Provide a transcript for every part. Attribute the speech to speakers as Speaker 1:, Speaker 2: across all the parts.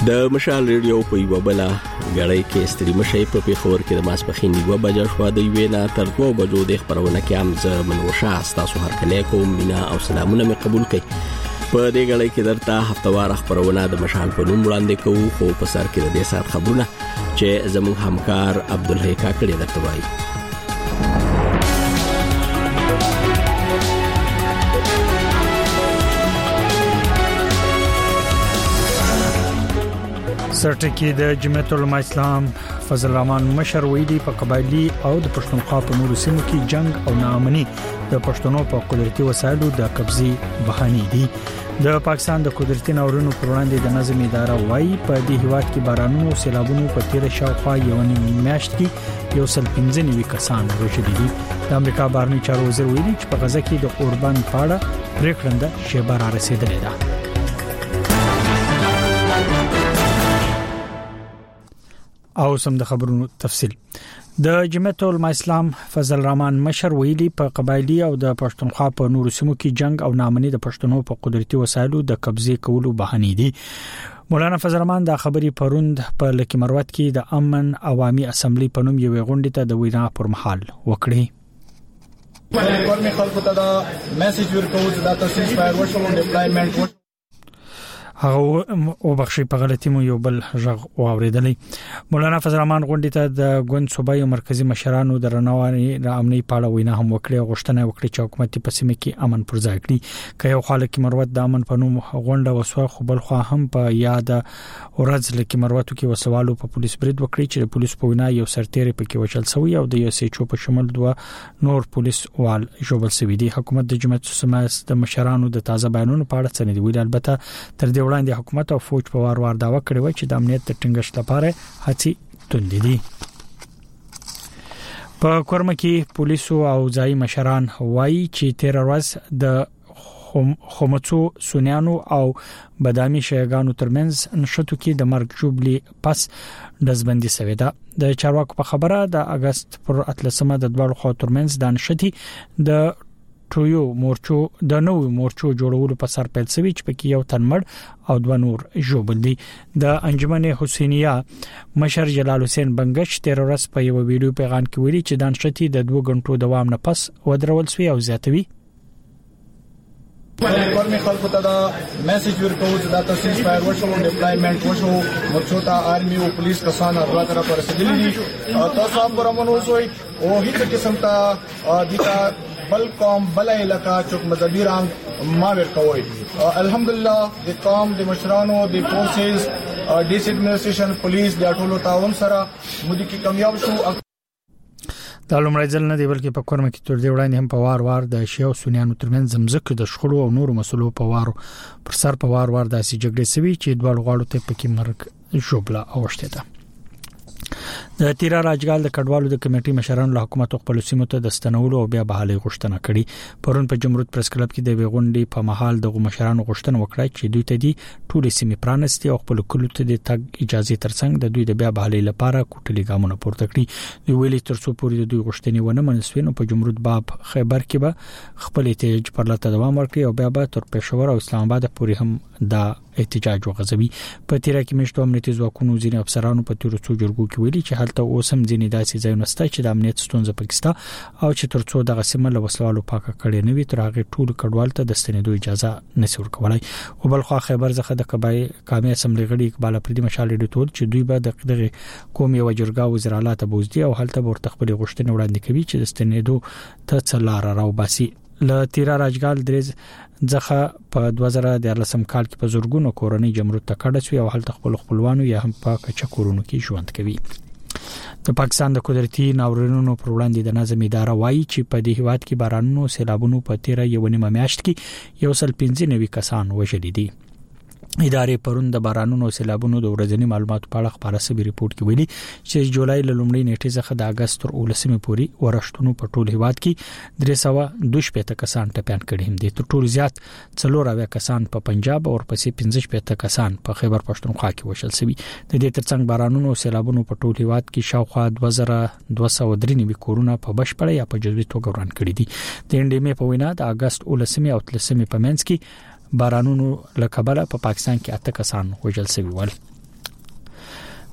Speaker 1: د مشال ریډیو په یو بل غړی کې ستړي مشي په پیښور کې د ماسپخین 1 بجې شو د وینا تر 2 بجو د خبرونه کې هم ز منوشه تاسو هر کله کوم مینا او سلامونه می قبول کړئ په دې غړی کې درته هفتوار خبرونه د مشال په نوم وړاندې کوو خو په سر کې د دې سات خبرونه چې زموږ همکار عبدالحی کاکړی درته وایي.
Speaker 2: سرټکی د جمعیت العلماء اسلام فضل الرحمن مشر ویلي په قبایلی او د پښتونخوا په نورو سیمو کې جنگ او ناامني د پښتنو په قدرتي وسایلو د قبضې بهانه دي. د پاکستان د قدرتي ناورینو پر وړاندې د نظم اداره وايي په دې هیواد کې بارانونو او سیلابونو په تیر شاوخوا یو میاشت کې 115 کسان وژل دي. د امریکا بهرنی چارو وزیر ویلي چې په غزه کې د اوربان پاړه پریکړه شیبه را رسیدلې ده. او سم د خبرونو تفصیل. د جمعیت العلماء اسلام فضل الرحمن مشر ویلي په قبایلی او د پښتونخوا په نورو سیمو کې جنگ او ناامني د پښتنو په قدرتي وسایلو د قبضې کولو بهانه دي. مولانا فضل الرحمن د خبري پروند په لکه مروت کې د امن عوامي اسمبلی په نوم یو غونډه ته د وینا پر مهال وکړي.
Speaker 3: ورمي خلکو ته دا میسج ورکوي چې دا تاسو انسپایر وشو ډیپلایمنت
Speaker 2: هغه او بخشي په غلطي مو یو بل ژغ واوریدلې. مولانا فضل الرحمن غونډه ته د ګوند صوبایي او مرکزی مشرانو د رنواني د امني پاړه وینا هم وکړه. غوښتنه وکړه چې حکومت په سیمه کې امن پر ځای کړي. که یو خالق مروت د امن په نوم غونډه وسوه خو بل خو هم په یاد ورځ لکه مروتو کې وسوالو په پولیس برید وکړي چې د پولیس په وینا یو سرتیری پکې وشل سوی او د یو سېچو په شمول دوه نور پولیس وال جوړل سوي دي. حکومت د جمعیت سماس د مشرانو د تازه بیانونو په اړه څه نه دی ویل. البته تر دې وړاندې حکومت او فوج په وار داوا کړی و چې د امنیت د ټینګښت لپاره هڅې توندې دي. په کورمه کې پولیسو او ځای مشران وایي چې تیر ورځ د خمڅو سونیانو او بادامي شیګانو ترمنځ نشټو کې د مرګ جوبلی پس دزبندي سوي ده. د چارواکو په خبره د اگست پر 13 د دوه خو ترمنځ د نشټي د ټویو مورچو د نوو مورچو جوړولو په سر پیل سوي چې پکې یو تن مړ او دوه نور ژوبل دي. د انجمن حسینیه مشر جلال حسین بنگش تیر ورځ په یو ویډیو پیغام کې ویلي چې د نشټي د 2 غنټو دوام نه پس ودرول سوي او زیاتوي.
Speaker 3: ورمي خلکو ته دا میسج ورکوي چې دا تاسو انسپایر وشو ډیپلایمنت وشو مرچوتا آرمي او پولیس کسان الله تعالی پر رسیدلی دي. تاسو هم برمن وسوي او هیڅ قسم ته د بل قوم بل علاقہ چوک مذهبی رنگ ما ورکوي. الحمدلله د قوم د مشرانو د فورسز ډیس ایڈمنسټریشن پولیس د ټولو تعاون سره مودي کې کامیاب شو.
Speaker 2: د لومړي ځل نه دی بلکې په کورمه کې تر دې وړاندې هم په وار د شیو سونیانو ترمنځ زمزکه د شخړو او نورو مسلو په وارو پر سر په وار د سي جګړې سوي چې دوه غواړو ته پکې مرګ جوبله اوشته ده. د تیرا راجګال د کډوالو د کمیټې مشرانو له حکومت خپل سیمو ته د ستنولو او بیا بحالي غوښتنه کړې. پرون په جمهوریت پریس کلب کې د ویغونډې په محل د مشرانو غوښتنه وکړه چې دوی ته دي ټول سیمې پرانستي او خپل کلو ته د تګ اجازه ترڅنګ د دوی د بیا بحالي لپاره کوټلي ګامونه پورته کړي. دوی ویلي ترڅو پورې د دوی غوښتنې ونه منسوي نو په جمهوریت باب خیبر کې به خپل احتجاج پر لته دوام ورکړي او بیا به تر پېښور او اسلام آباد پورې هم دا احتجاج وغځوي. په تیرا کې مشتو امنیتي ځواکونو ځینې افسرانو په تیر څو جرګو کې ویلي چې هلته اوسم ځینې داسې ځایونه شته چې د امنیت ستونزې پکستا او چې ترڅو دغه سیمه له وسلوالو پاکه کړي نه وي تر هغه ټول کډوال ته د ستنېدو اجازه نشي ورکولای. او بل خو خیبر څخه د قومي اسمبلی غړي اقبال اپریدي مشال ډیټول چې دوی به د قومي وجرګا وزارت بوزدي او هلته ورته خپل غوښتنې وړاندې کوي چې د ستنېدو ته څلار راو باسي. ل تیرا راجګال درز ځخه په 2013 کال کې په زورګونو کورنۍ جمهوریت ته کډه شوی او هلته خپلوانو یا هم په کچا کورونو کې ژوند کوي. د پاکستان د قدرتي ناورینونو پر وړاندې د نظم اداره وايي چې په دې هیواد کې بارانونو سیلابونو په تیر یو نیمه میاشت کې 115 کسان وژل دي. ادارې پرون د بارانونو سیلابونو د ورځنی معلوماتو په اړه خبره سوي ریپورت کې ویلي چې جولای له لومړۍ نیټې څخه د اگست تر 19 پورې ورښتونو په ټول هیواد کې 322 کسان ټپيان کړي هم دي. تر ټولو زیات 4 کسان په پنجاب او ورپسې 15 کسان په خیبر پښتونخوا کې وشل سوي. د دې ترڅنګ بارانونو او سیلابونو په ټول هیواد کې شاوخوا 2293 کورونه په بشپړه یا په جزوي توګه وران کړي دي. د انډیمې په وینا د اگست 19 او 13 په منځ کې بارانونو لکبله په پاکستان کې 8 کسان وژل شوي ول.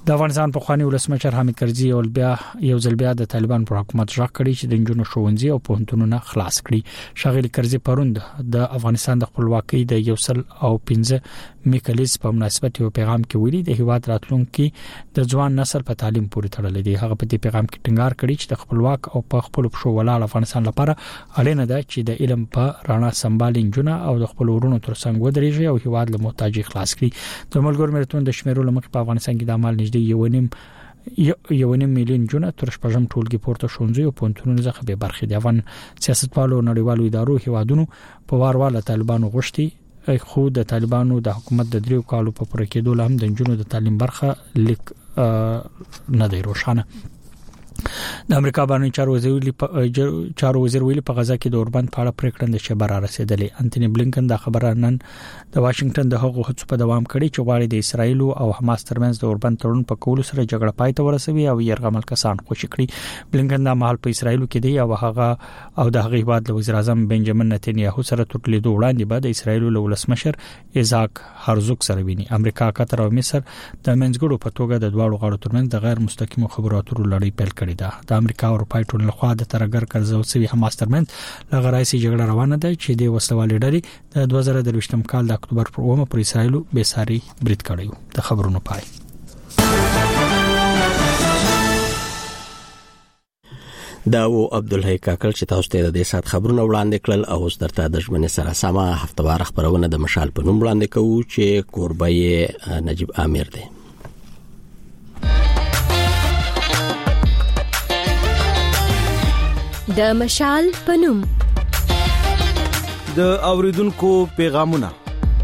Speaker 2: د افغانستان په خواني ولسمشر حامد کرزي یو ځل بیا د طالبان پر حکومت ژغ کړی چې د جنونو ښوونځي او پوهنتونونه خلاص کړي. شاغلي کرزي پروند د افغانستان د خپلواکۍ د 115 میکالیز په مناسبت یو پیغام کې ویلي د هیواد راتلونکي د ځوان نسل په تعلیم پورې تړلې دي. هغه په دې پیغام کې ټینګار کړی چې د خپلواک او په خپل پښو ولاړ افغانستان لپاره اړینه ده چې د علم په رڼا سمبال انجونه او د خپل ورونو تر څنګ ودرېږي او هیواد له محتاجي خلاص کړي. د ملګرو ملتونو د شمیرو لمخې په افغانستان کې د عمل نږدې 1.5 میلیون جونه تر شپږم ټولګي پورته ښوونځي او پوهنتونونو څخه به برخه دي. افغان سیاستوالو نړیوالو ادارو هیوادونو په وار طالبانو غوښتي خو د طالبانو د حکومت د 3 کالو په پوره کېدو لهم د جنونو د تعلیم برخه لیک نه دی روښانه. د امریکا باندې چارو وزیر ویلي په غزا کې د اوربند په اړه پریکړه د شبر رسیدلې. انټونی بلینکن دا خبره نن د واشنگټن د هغو هڅو په دوام کړي چې غواړي د اسرایل او حماس ترمنځ د اوربند تړون په کولو سره جګړه پای ته ورسوي او يرغمل کسان خوشي کړي. بلینکن دا مهال په اسرایل کې دی او هغه د هغه هیواد وزیر اعظم بنجامین نتنیاهو سره ترټلی دوه وړاندې بعد اسرایل له ولسمشر ایزاک هرزوگ سره ویني. امریکا، قطر او مصر د منځګړو په توګه د دوه غاړو ترمنځ د غیر مستقیم خبرو اترو لړۍ پیل کړې ده. د امریکا او اروپای ټولنې لخوا د ترګر کرزو سوي حماس ترمنځ لغړایسي جګړه روانه ده چې د وسلوالې ډلې د 2023 کال د اکتوبر پر 9 پر اسرایل به ساري برید کړیو. د خبرونو پای.
Speaker 1: داو عبدالحی کاکل چې تاسو ته د سات خبرونه وړاندې کړل او اوس درته د ژمنې سره سمه هفتوار خبرونه د مشال په نوم وړاندې کوو چې کوربه نجیب عامر دی.
Speaker 4: د مشال پنوم
Speaker 5: د اوریدونکو پیغامونه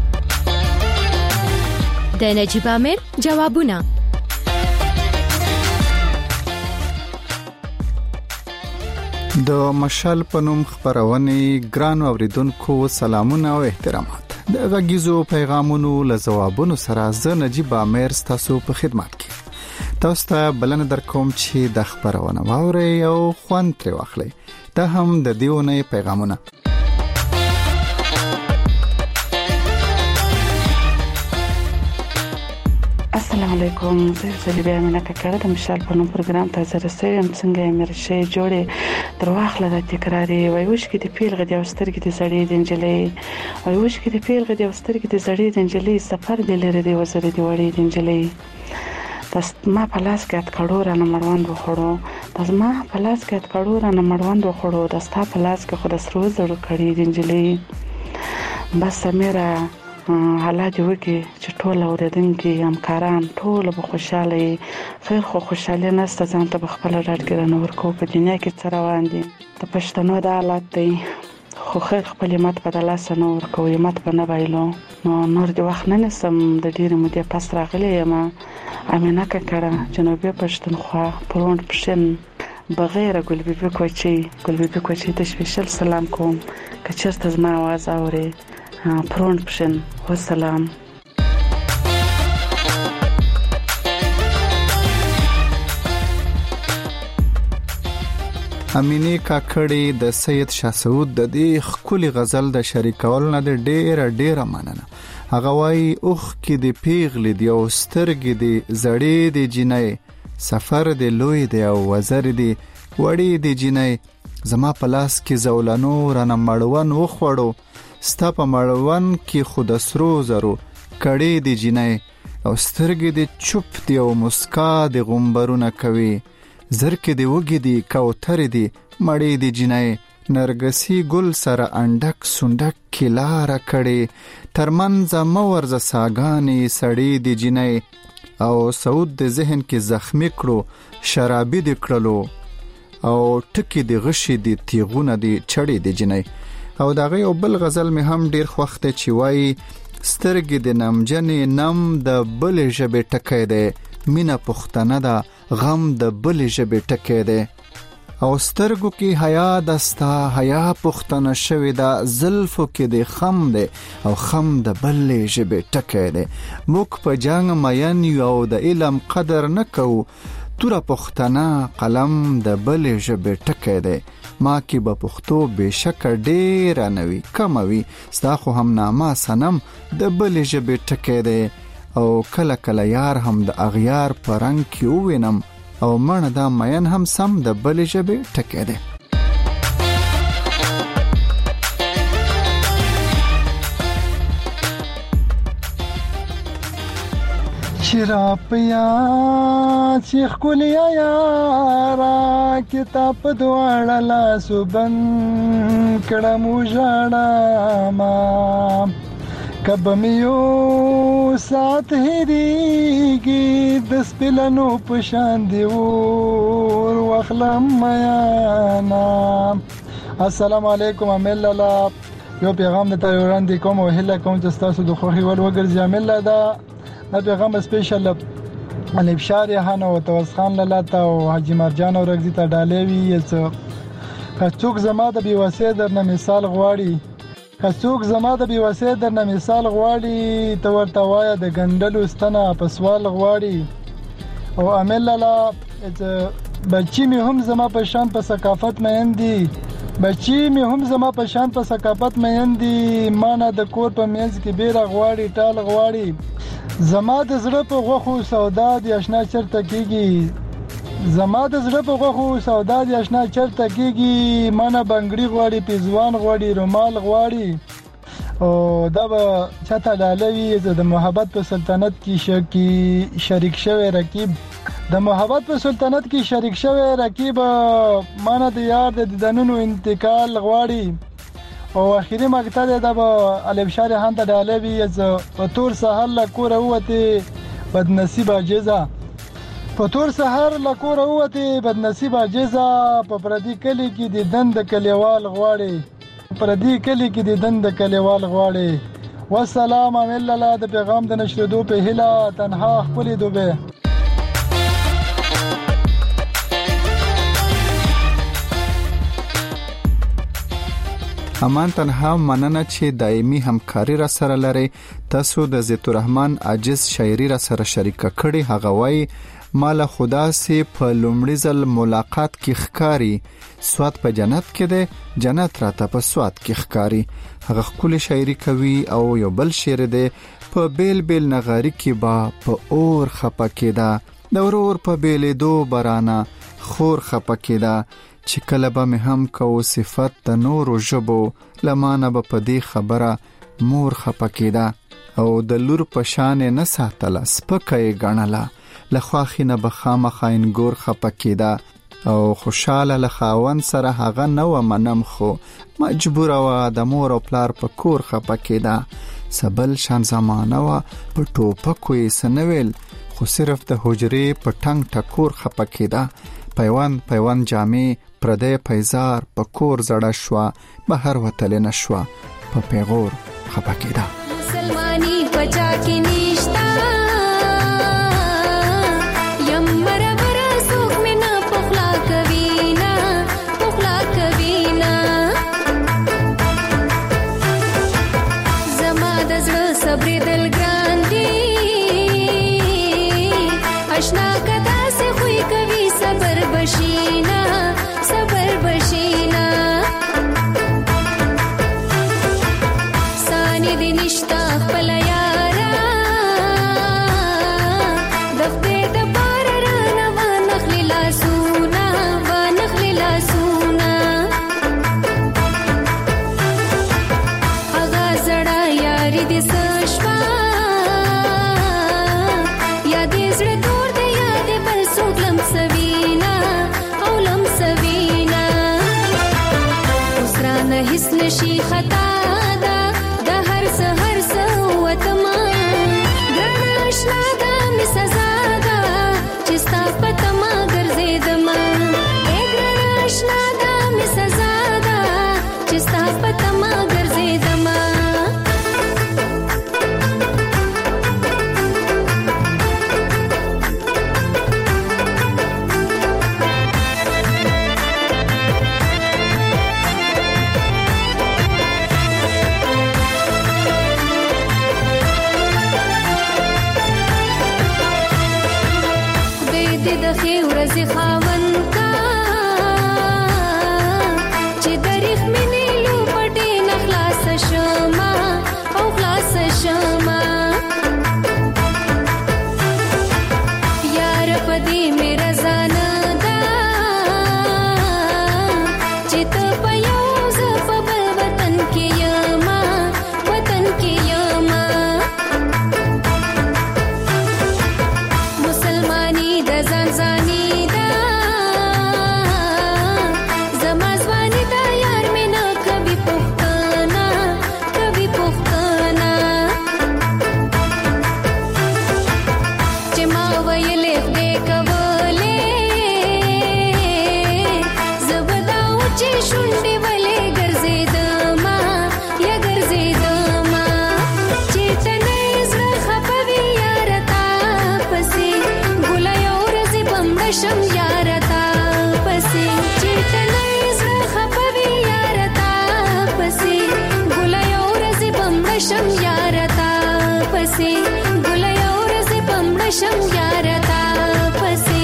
Speaker 4: د نجیب عامر جوابونه
Speaker 6: د مشال پنوم خبرونه ګران اوریدونکو سلامونه او احترامات. د غږیزو پیغامونو له جوابونو سره زه نجیب عامر تاسو په خدمت کې. تاسو ته بلنه درکوم چې د خبرونه واورئ او خوند ترې واخلئ. دا هم د دیونه پیغامونه.
Speaker 7: السلام علیکم. زه زلیبه امینه کاکړه د مشال په نوم پروګرام ته زه رسېږم. څنګه مې رشي جوړې درواخله د تکراري وایوش کې د پیل غدي او سترګې د زړې د انجلې وایوش کې د پیل غدي او سترګې د زړې د انجلې سفر د لری د وزرې د وړې د انجلې ما په لاس کې اتکړو را نمړوند وخړو د ما په لاس کې اتکړو را نمړوند وخړو د ستا په لاس کې خود سرو زړه کړي د انجلې بس میرا حالات وکي چې ټول اوریدونکو همکاران ټول به خوشاله خیر خو خوشاله نسته ځان ته خپل راټګر نه ورکو په دنیا کې څه روان دي د پښتنو د حالت دی خو خیر خپل مت په دلاس نه ورکو مت په نه وایلو نو نور دی وخت نه نسم د ډیر مودې پس راغلی یم امینه کاکړه جنوبي پښتونخوا پروند پښین بغیر ګلبيبي کوچي ته سپیشل سلام کوم که چیرته زما आवाज اوري پروند پښین والسلام.
Speaker 6: امینه کاکړې د سید شاه سعود د دې خولي غزل د شریکول نه د ډېر مننه. هغه وای اوخ کې د پیغلې دی او سترګې دی زړې دی جنې سفر دی لوی دی او وزر دی وړې دی جنې زما په لاس کې زولانو رانه مړون وخوړو ستا په مړون کې خود سرو زرو کړې دی جنې او سترګې دی چوپ دی او مسکا دی غمبرونه کوي زرکې دی وګي دی کوتر دی مړې دی جنې نرګسي ګل سره انډک سندک کلار کړي ترمنځ مورز ساګانی سړې دی جنې او سعود د ذهن کې زخمی کړو شرابي دی کړلو او ټکی دی غشي دی تیغونه دی چړې دی جنې او دغه یو بل غزل می هم ډیر خوخت چي وای سترګې د نمجنې نم د بل ژبې ټکې دی مینا پختنه دا غم د بل ژبې ټکې دی او سترګو کې حیا دستا حیا پختنه شوی دا زلفو کې د خم دی او خم د بلې ژبې ټکې دی موږ په جنگ مین یو د علم قدر نکو توره پختنه قلم د بلې ژبې ټکې دی ما کې به پختو بشک ډېر نوي کموي ستا خو هم نامه سنم د بلې ژبې ټکې دی او کله کله یار هم د اغیار پرنګ کې وینم او مړه دا مین هم سم د بلې ژبې ټکی دی.
Speaker 8: چرا پیا چې خولیا یارا کتاب دواړه لاسو بند کړم ژړا ما کب میو سات هریږي د سپلنو په شان دی ور واخلم میانا. السلام علیکم امیل الله یو پیغام د تایوران دی کوم او هله کوم چې تاسو د خوخي ول وګرځي امیل الله دا پیغام سپیشل الابشار هانو او توسخان لاله او حاجی مرجان او رغزی ته ډالېوي چې کڅوک زما د بیوسه درنه مثال غواړي کڅوک زما د بیوسه درنه مثال غواړي تو ورته وای د ګندلو ستنه په سوال غواړي او امیل لاله بچی می هم زما په شان په ثقافت مېندي بچی می هم زما په شان په ثقافت مېندي مانه د کور په منځ کې بیره غواړي ټال غواړي زما د زړه په غوخو سودا دی آشنا چرته کیږي زما د زړه په غوخو سودا دی آشنا چرته کیږي مانه بنگړي غواړي پیزوان غواړي رومال غواړي او دا به چاته ډالوي د محبت په سلطنت کې شریک شوی رقیب د محبت په سلطنت کې شریک شوی رقیب مانه د یار د دنونو انتقال غواړي او اخیری مقطع د الابشار هان ته ډالوي په تور سحر لا کور اوته بد نصیب عجزا په تور سحر لا کور اوته بد نصیب عجزا په پردي کلی کې د دند کلیوال غواړي پردي کلی کې د دند کلیوال غواړي. والسلام امیل الله د پیغام د نشریدو په هله تنها خپل دوبه.
Speaker 6: امان تنها مننه چې دایمي همکاري را سره لري. تاسو د زیت الرحمن عاجز شاعري را سره شریک کړي. هغه وای مال خدا سي په لومړي ځل ملاقات کې ښکاری سواد په جنت کې ده جنت راته په سواد کې ښکاری. هغه خپل شاعري کوي او یو بل شعر ده په بیل بیل نغاري کې با په اور خپکه ده د ورور په بیلې دو برانه خور خپکه ده چې کله به مې هم کو صفت د نور ژبو لمانه به په دې خبره مور خپکیدا او د لور په شان نه ساتله سپکې غنله لخواخي نه به خامخاین ګور خپکیدا او خوشاله لخاون سره هغه نو منم خو مجبور و د مور او پلار په کور خپکیدا سبل شان زمانه و په ټوپکو یې سنویل خو صرف د حجرې په ټنګ ټکور خپکیدا پیوان جامې پردې پیزار په کور زړه شوا بهر وتل نشوا په پیغور خپکیدا
Speaker 9: مسلمانی بچا کې نشتا یم مربر سوق منا پخلا کوینا زما د زړه صبر دل ګران دی آشنا کدا سے خوې کوي صبر بشینا سانی دی نشتا خپل یارا دفتر د بار رانا وانخلی لاسونا اغا زړه یاری دی سشوا یا دی زړه تور دی یا دی بل سوک لم سوینا او لم پمړشم یارتا پسې ګلې اورز پمړشم یارتا پسې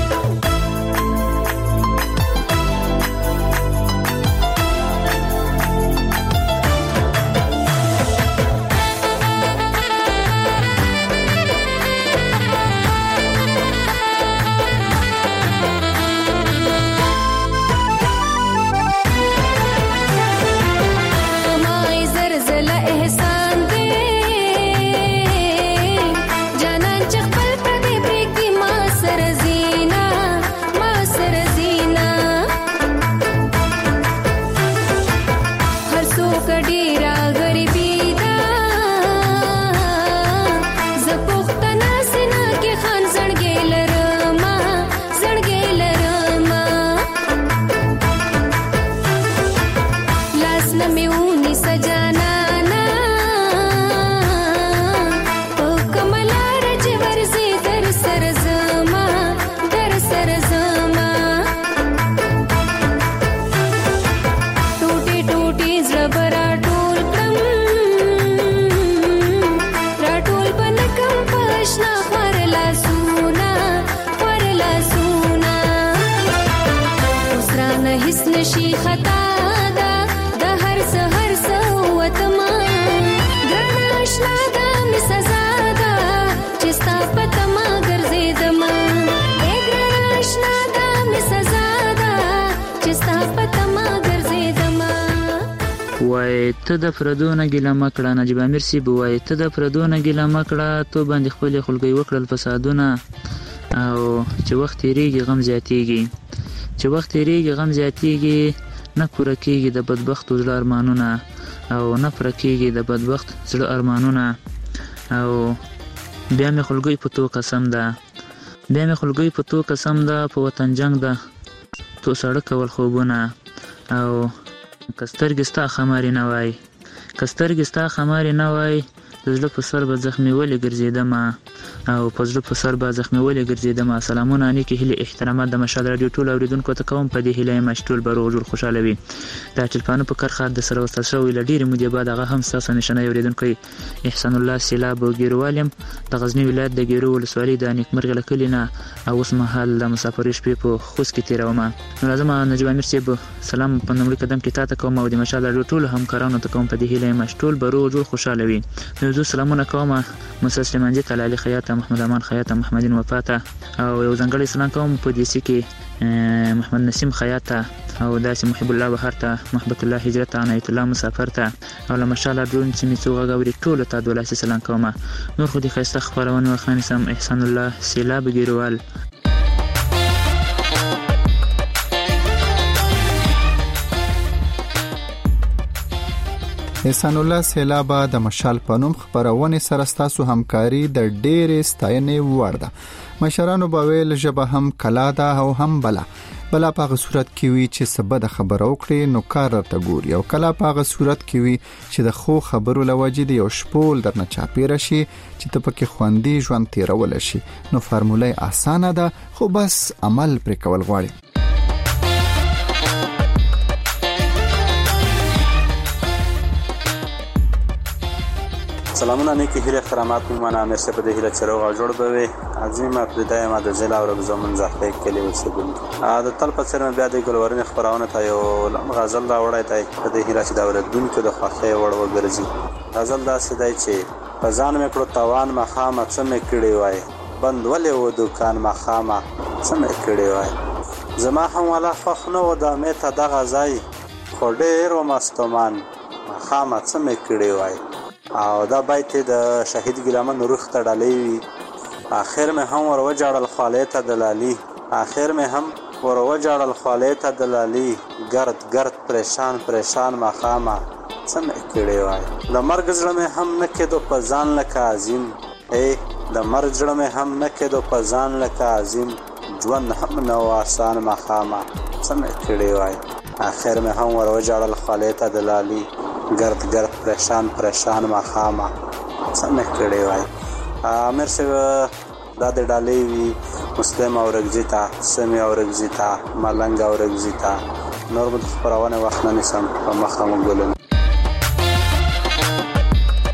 Speaker 10: وای ته د پردونه ګیله مکړه نجیب امیر سی بوای ته د پردونه ګیله مکړه تو باندې خپل خلګي وکړل فسادونه او چې وخت یریږي غم زیاتیږي چې وخت یریږي غم زیاتیږي نه پوره کیږي د بدبخت زړه ارمانونه او نه پوره کیږي د بدبخت زړه ارمانونه او بیا مې خلګي په تو قسم ده بیا مې خلګي په تو قسم ده په وطن جنگ ده تو سړک ول خوبونه او کسترګستا خماري نه وای کسترګستا خماري نه وای زړه په سر به زخمي ولې ګرځیدم او په زړه په سر به زخمي ولې ګرځیدم سلامونه انیکي هلي احترامات د مشال رادیو ټول اوریدونکو ته کوم په دې هلي مشټول برو جوړ خوشاله وي دا ټلفون په کرخه د سره وسته شوې لډيري مودې بعد هغه هم ساسه نشنه اوریدونکو احسان الله سیلاب ګیروالم د غزنی ولایت د ګیرو ولسوالۍ د نیکمرغ لکلینا او اوس مهال د مسافر شپې په خوش کې تیرومه لازم نجیب امیر صاحب سلام په نومړي قدم کې تاسو کوم او د مشال رادیو ټول همکارانو ته کوم په دې هلي مشټول برو جوړ خوشاله وي زه سلامونه کوم مسلمان جی تعالی خیاطه محمد امان خیاطه محمدین وفاته او یو ځنګړی سلام کوم په دې سي کې محمد نسیم خیاطه او داسې محب الله بهرته محبت الله هجرت عنایت الله مسافرته او له مشال درون چې میڅوغه غوړي ټول ته دولاسي سلام کوم نور خو دې خسته خبرونه وخاني سم احسان الله سیلاب ګیروال
Speaker 6: احسان الله سیلابه د مشال پنوم خبرونه سره ستاسو همکاري د ډېرې ستاینې وړ ده مشرانو باویل جبه هم کلا ده او هم بلا په صورت کې وی چې سبد خبر او کړی نو کار ته ګوري او کلا په صورت کې وی چې د خو خبرو لوجې دی او شپول درنه چاپیره شي چې ته پکې خوندې ژوند تیرول شي نو فرموله اسانه ده خو بس عمل پر کول غواړي
Speaker 11: سلامونه نیکی هیله احترامات میمانه امیر سے په دې هیله چروغ جوړ بوي عظیمه بدايه ما د ضلع او زمون زحفه کلی وسګون د تل په سر بیا د ګلورن خبرونه ته یو غزل دا وړای ته په دې هیله چې دا ولدون کې د خوخه وړ وګرځي غزل دا سدای چې فزان مې کړو توان مخامه څه مې کړی وای بند ولې و دکان مخامه څه مې کړی وای زما هم ولا فخ نو د مې ته د غزای خو ډېر و مستمان مخامه څه مې کړی وای او دا بیت د شهید ګلامن روح ته ډالې وي اخر مې هم ور وجاړل خالیته دلالي اخر مې هم ور وجاړل خالیته دلالي ګرد پریشان مخامه سم کړي وای د مرګ زړه مې هم نه کېدو په ځان لکه عظیم د مرګ زړه مې هم نه کېدو په ځان لکه عظیم ژوند هم نو آسان مخامه سم کړي وای اخر مې هم ور وجاړل خالیته دلالي ګرد پریشان مخامه سم کړي وای امیر سے دا د ډالې وی مسلم او رغزیتا سمي او رغزیتا ملنګ او رغزیتا نور په خبرونه وخت نه سم په مخامه ګولم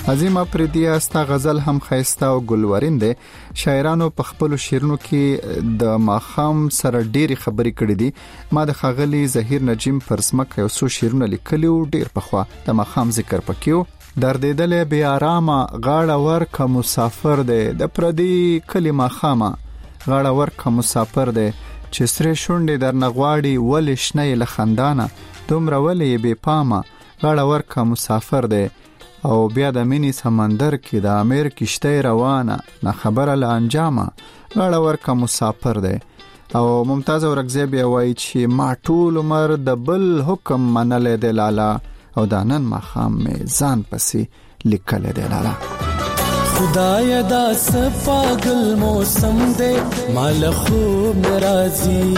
Speaker 6: عظیم افریدی استا غزل هم خیسته او ګلورین دی. شاعرانو په خپل شعرونو کې د ماخام سره ډېری خبرې کړې دي. ما د خاغلی ظهیر نجیم پرسمک یو څو شعرونه لیکلي او ډېر پخوا د ماخام ذکر پکيو. دردېدلې بې آرامه غاړه ورکه مسافر دی، د پردي کلی ماخامه غاړه ورکه مسافر دی، چې سره شونډې در نغواړي ولې شنه له خندانه، دومره ولې بې پامه غاړه ورکه مسافر دی. او بیا د مینی سمندر کې د امیر کشته روانه، نه خبره له انجامه غاړه ورکه مسافر دی. او ممتاز اورکزی بیا وایي چې ما ټول عمر د بل حکم منلې دی لالا، او دا نن ماخام مې ځان پسې لیکلې دی لالا.
Speaker 12: خدایا دا سپاگل موسم دے مال خوب نرازی،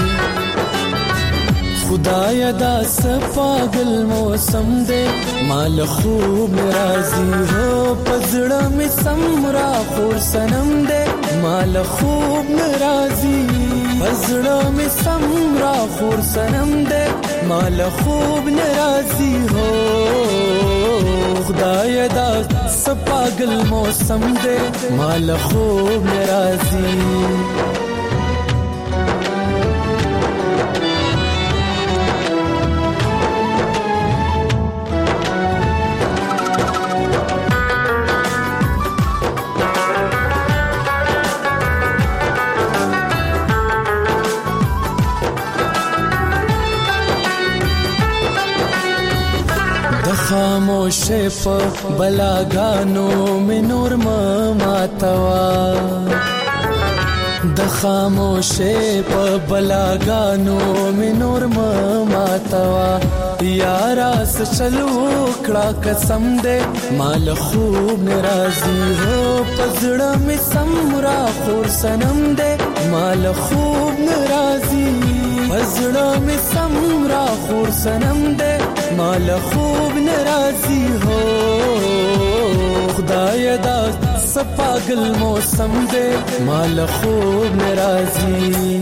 Speaker 12: خدایا دا سپاگل موسم دے مال خوب نرازی، ہو پزڑا میں سمرا خور سنم دے مال خوب نرازی، پزڑا میں سمرا خور سنم دے مال خوب نرازی، ہو خدایا دا سپاگل موسم دے مال خوب نرازی. خاموش په بلاګانو مې نور ماتوا، د خاموش په بلاګانو مې نور ماتوا، یارا سچلو کړه قسم دې مال خوب ناراضي، هو پزړه مې سمرا خور سنم دې مال خوب ناراضي، پزړه مې سمرا خور سنم دې مال خوب ناراضی، ہو خدایا دا سپاگل موسم دے مال خوب ناراضی.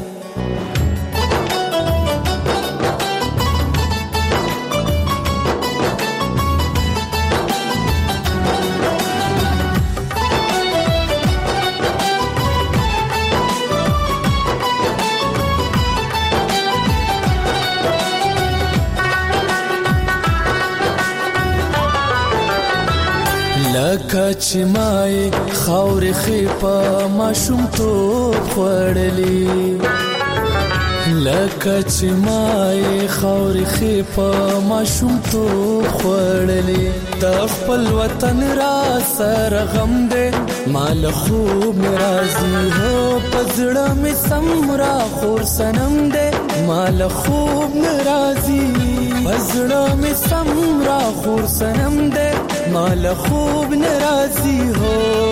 Speaker 12: لکه چې مای خاورې خېپه ماشوم توب خوړلي، لکه چې مای خاورې خېپه ماشوم توب خوړلي، د خپل وطن را سره غم دې مال خوب ناراضي، هو پزړه مې سمرا خور سنم دې مال خوب ناراضي، پزړه مې سمرا خور سنم دې مال خوب ناراضی، ہو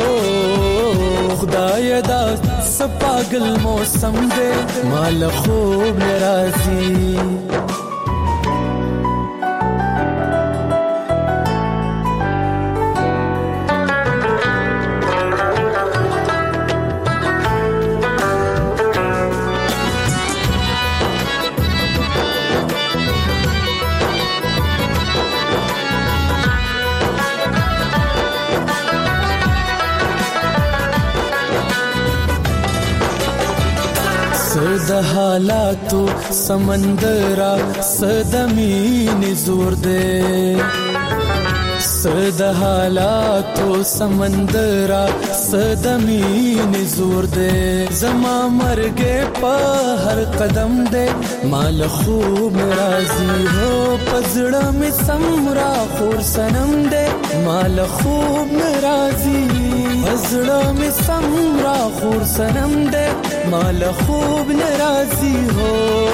Speaker 12: خدایا دا سپاگل موسم دے مال خوب ناراضی. د حالاتو سمندرا صدمین زور دے، صد حالاتو سمندرا صدمین زور دے، زما مرگے پا ہر قدم دے مال خوب ناراضی، ہو پزڑا میں سمرا خور سنم دے مال خوب ناراضی، پزڑا میں سمرا خور سنم دے مال خوب ناراضی، ہو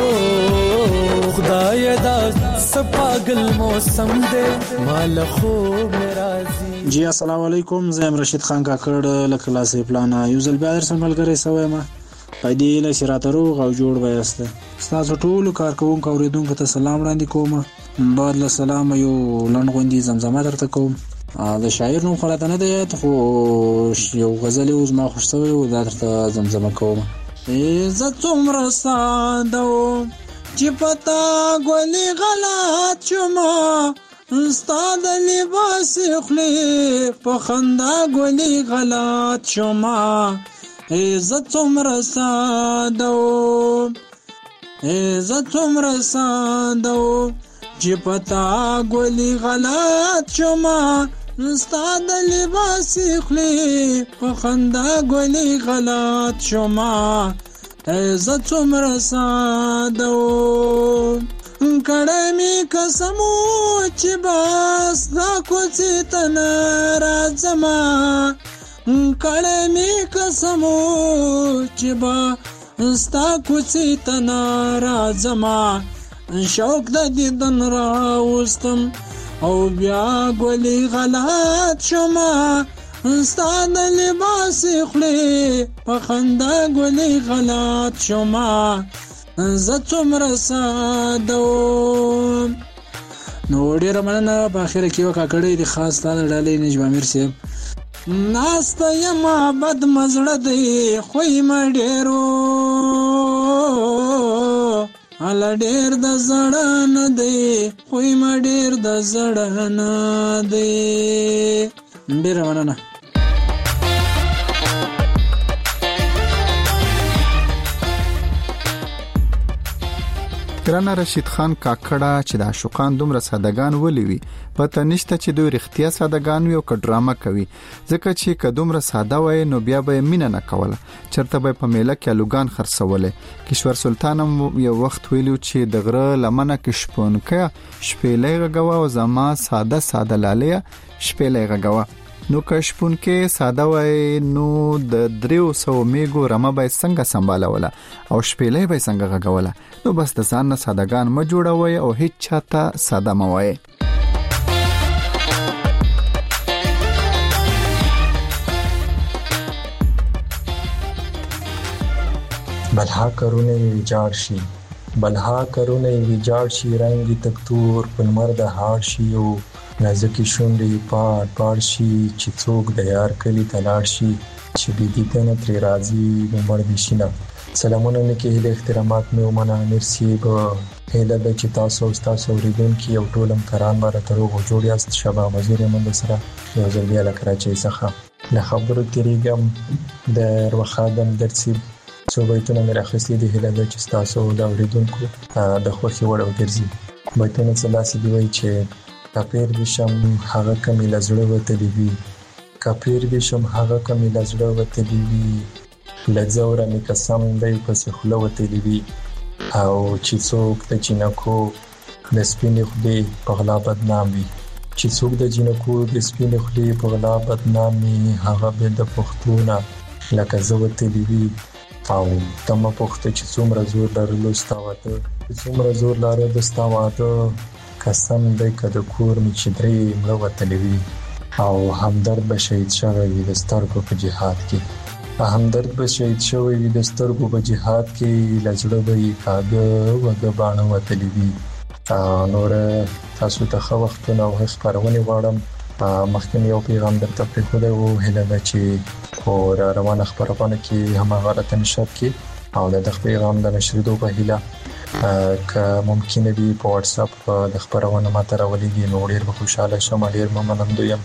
Speaker 12: خدایا دا سپاگل موسم دے مال خوب ناراضی.
Speaker 13: جی السلام علیکم، زم رشید خان کاکړ لکه لاسې پلانا یو ځل بیا در سره ملګری سوی ما پدې له شراته روغ او جوړ وایسته. تاسو ټول کارکونکو اوریدونکو ته سلام وړاندې کوم. بعد له سلام یو لنډغوندي زمزمه درته کوم. د شاعر نوم خلاص نه دی خو یو غزل اوس ما خوښوي او درته زمزمه کوم. عزت څومره ساده چې پتا ګولې غلط شوم
Speaker 12: استاد لباس خلی په خندا ګولې غلط شوما عزت مرسادو چې پتا ګولې غلط شوما استاد لباس خلی په خندا ګولې غلط شوما عزت مرسادو کړه می قسمو چې بس دا کوڅه تن راځما کړه می قسمو چې بس دا کوڅه تن راځما شوق د دیدن راوستم او بیا ګولې غلط شوما استاد لباس خلی په خندا ګولې غلط شوما زت مرسادو. نو ډیر مننه په اخر کې وکړه کړې د خاص تعالی ډالې نجم امیر صاحب ناسته یما بد مزړه دی خوې مډېرو ال ډیر د زړه نه دی خوې مډېر د زړه نه دی. ډیر مننه.
Speaker 6: ګرانه رشید خان کاکړه چې د عاشقان دومره سادهګان ولي وي پته نشته چې دوی رښتیا سادهګان وي او که ډرامه کوي ځکه چې که دومره ساده وای نو بیا به مینه نه کوله چرته به په میله کې الوګان خرڅولې. کشور سلطان یو وخت ویلو چې د غره لمنه کې شپونکه شپېلې غوا او زما ساده لالیا شپېلې غوا نو کشپون کې ساده وای نو د 300 میګو رمه به څنګه سمبالوله او شپېلې به څنګه غوله. نو بس د ځان نه سادهګان ما جوړوي او هیڅ چاته ساده موي.
Speaker 14: بلها کرونه ویجاړ شي بلها کرونه ویجاړ شي رنگي تکتور پنمر د هار شي او نازکی شونډې پاړ شي چې څوک د یار کلی تلاړ شي چې بي دیدنه تر راضي عمر دي شینه. سلامونه نیکه هله احترامات مې ومنه مرسي به هله د چې تاسو اوریدونکو یو ټولم کران ماره تروغ جوړ یاست. شبا وزیر من سره یو ځل بیا له کراچۍ څخه له خبرو تیریګم د روخادم درسي څو بیتونه مې راخستې دي هله د چې تاسو اوریدونکو د خوښي وړ وګرځي. بیتونه څه داسې دی وایي چې کپیر بشم هغه کمی لزړه وتلی وي کپیر بشم هغه کمی لزړه وتلی وي لزوره می قسم دی پس خوله وتلی وي او چې څوک د جنکو د سپینې خولې په غلا بدنام وي چې څوک د جنکو د سپینې خولې په غلا بدنام وي هغه به د پښتونه لکه زه وتلی وي او تمه پښته چې څومره زور لرلو ستا واده څومره زور لرلو ستا واده قسم دی که د کور می چې درې مړه وتلی وي او همدرد به شهید شوی وي د سترګو په جهاد کې همدرد به شهید شوی وي د سترګو په جهاد کې لزړه به یې کاږه وږه باڼه وتلی وي. نور تاسو ته ښه وختونه او ښه خپرونې غواړم. مخکې یو پیغام درته پرېښودی و هیله ده چې په روانه خپرونه کې هماغه راته نشر کړي او د دغه پیغام د نشریدو په هیله که ممکن وي په واتس اپ د خبرونه ماته راولېږي نو ډېر به خوشاله شم. ډېر مننه یم.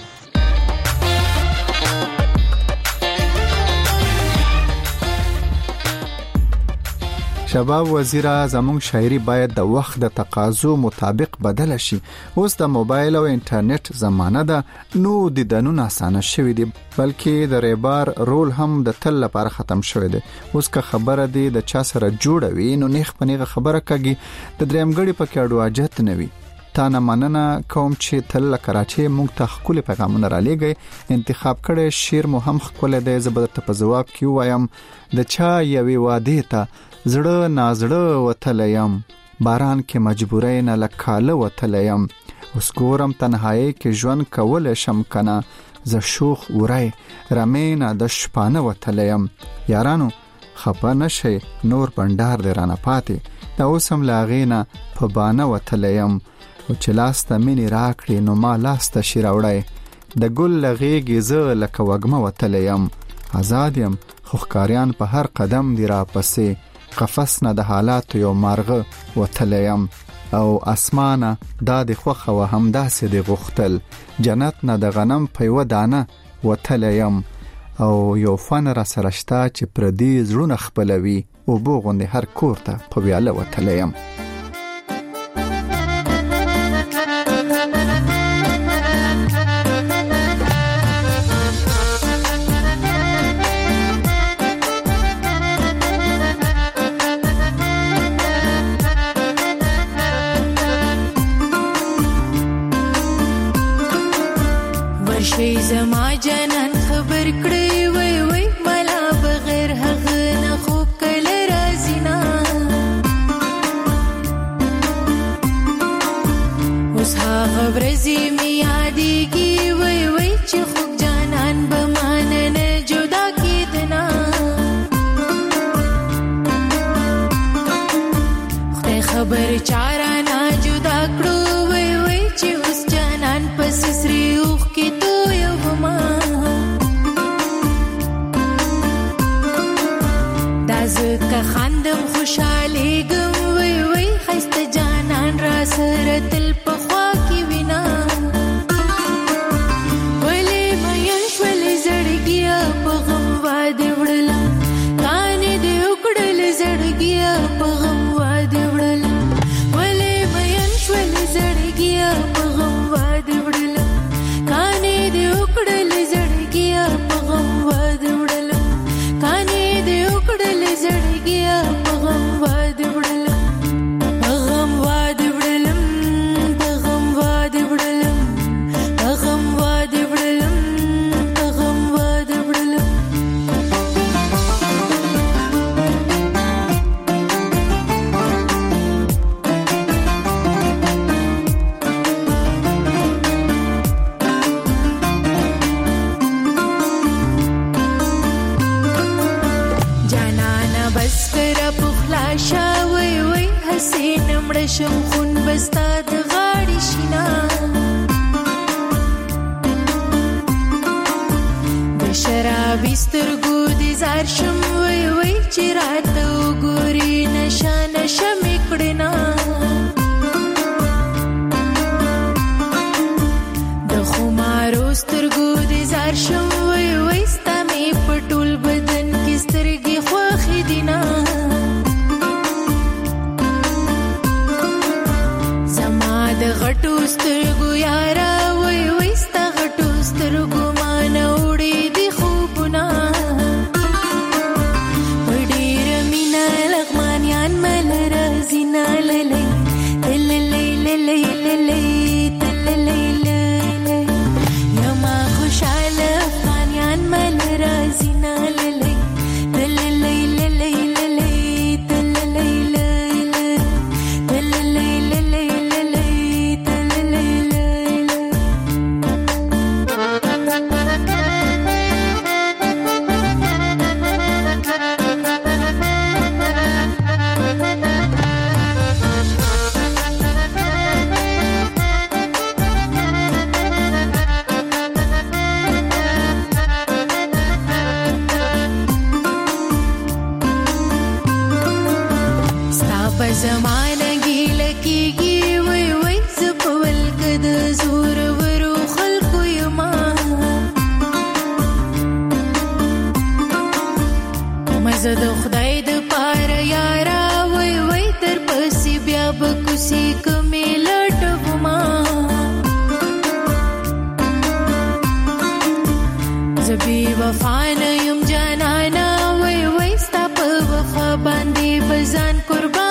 Speaker 6: شباب وزیره زموږ شاعري باید د وخت د تقاضو مطابق بدل شي. اوس د موبایل او انټرنیټ زمانه ده نو د دنونو اسانه شوی دی بلکې د ریبار رول هم د تل لپاره ختم شوی دی. اوس که خبره دی د چا سره جوړوي نو نیخ پنیغه خبره کوي د درېمګړي په کې اډو اجت نه وي. تا نه مننه کوم چې تل کراچۍ مونږ ته خپل پیغامونه را لېږي. انتخاب کړي شعر مو هم خپل دی زبر ته په جواب کې وایم د چا یوې واده ته زړه نازړه وتلیم باران کې مجبورې نه لکاله وتلیم اوس ګورم تنهایی کې ژوند کول شم کنه ز شوخ ورای رمینا د شپانه وتلیم. یارانو خپه نشي نور بندار درانه پاتې دا اوسم لاغینا په بانه وتلیم او چې لاسته مینی راکړي نو ما لاسته شیراوړای د ګل لغېږي ز لکه وګمه وتلیم. آزاد يم خو ښکاریان په هر قدم دی را پسې قفس نه د حالات یو مارغه وتلیم. او اسمانه دا د خوخه و همداسې د غختل جنت نه د غنم په یو دانه وتلیم او یو فن را سرشتا چې پردي زړونه خپلوي او بوغوندې هر کور ته په ویاله وتلیم.
Speaker 9: شي زما جنان خبر کړی وای وای ملا بغیر هغه نه خوب کله راځي نه اوس هغه ورځې می یادېږي وای وای چې خوب جانان به مان نه جدا کېدنا خدای خبر چاره نه جدا کړو وای وای چې اوس جانان پس سری اوخ کې که خندم خوشحالیږم وای وای خسته جانان را سره تل په خوا کې وینا ولې مې شول زړګیا په غم واده وړلم کانې دې وکړل زړګیا په غم واده وړلم ولې مې شول زړګیا په غم واده وړلم کانې دې وکړل زړګیا په غم واده وړلم کانې دې وکړل زړګیا په غم واده وړلم په غم واده وړلم په غم واده وړلم په غم واده وړلم په غم واده وړلم شا وای وای حسین مړ شم خون بستا د غاړې شینا د شرابي سترګو دې زار شم وای وای چې راته وګوري نشه نشه مې کړنا د خمارو سترګو دې زار شم وای وای ستا مې په ټول بدن کې سترګې خوښې دي نه د غټو سترګو یارا وای وای ستا غټو سترګو مان وړي دي خوبونه وړي رمینا لغمانیان مل رازینا للی للی للی للی للی یما خوشاله افغانیان مل رازینا للی للی للی للی زمانه ګیله کېږي وای وای زه په ولکه د زورورو خلکو یما مزه د خدای د پاره یارا وای وای تر پسې بیا به کوسې کمې لټوما زه بې وفا نه یم جانانه وای وای ستا په وفا باندې به ځان قربان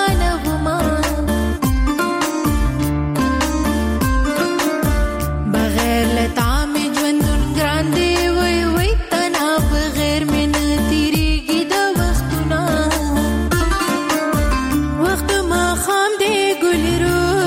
Speaker 9: بغیر لتا می ژوندون ګران دی وای وای تنا بغیر من تیریږي د وختونه وخت ما خام دی ګل روح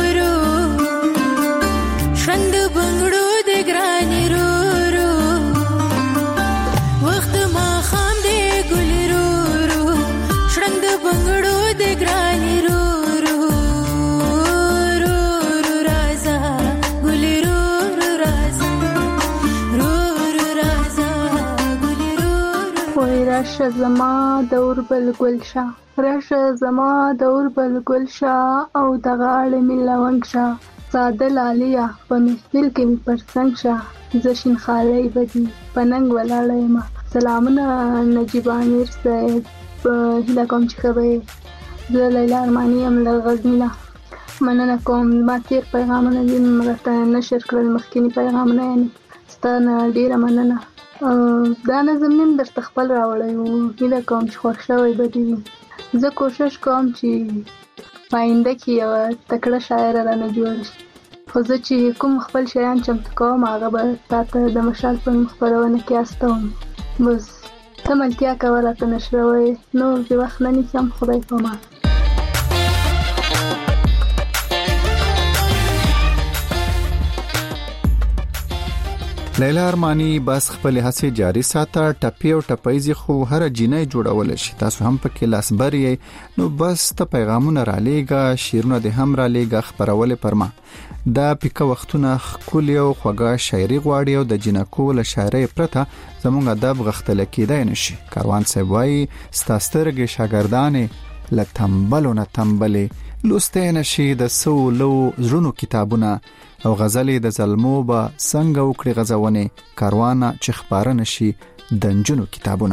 Speaker 15: راشه زما د اوربل ګلشه، راشه زما د اوربل ګلشه او د غاړې مې لونګ شه، ساده لاليه په محفل کې مې پر څنګ شه، زه شین خالۍ بدي په ننګ ولاړه یم. سلامونه نجیب امیر صاحب، هیله کوم چې ښه به یې. زه لیلا ارماني یم له غزني نه. مننه کوم ما تېر پیغامونه دې راته نشر کړل، مخکیني پیغامونه یعنې ستا نه ډېره مننه. دا نظم نیم درته خپل راوړی و، هیله کوم چې خوښ شوی به دې وي. زه کوشش کوم چې په آینده کې یوه تکړه شاعره رانه جوړه شي، خو زه چې کوم خپل شیان چمتو کوم هغه به تا ته د مشال په نوم خپرونه کې استوم. بس ته ملتیا کوه راته نشروئ، نور دې وخت نه نیسم، خدای په امان.
Speaker 6: لیلا ارمانی بس خپل هڅې جاری ساته، ټپي او ټپایزي خو هر جینۍ جوړول شي، تاسو هم پکې لاسبر یې. نو بس ته پیغامونه را لېږه، شعرونه دې هم را لېږه، خبرول پرما دا پیکه وختونه خپل یو خوږه شاعري غواړي او د جنکو له شاعرۍ پرته زموږ ادب غختل کېدای نشي. کاروان صاحب وایي ستاسترګې شاګردانې له تنبلو نه تنبلې لوستی نشي د سولو زړونو کتابونه او غزلې د ظلمو به څنګه وکړي غزونې کاروانه چې خبره نشي د نجونو کتابونه.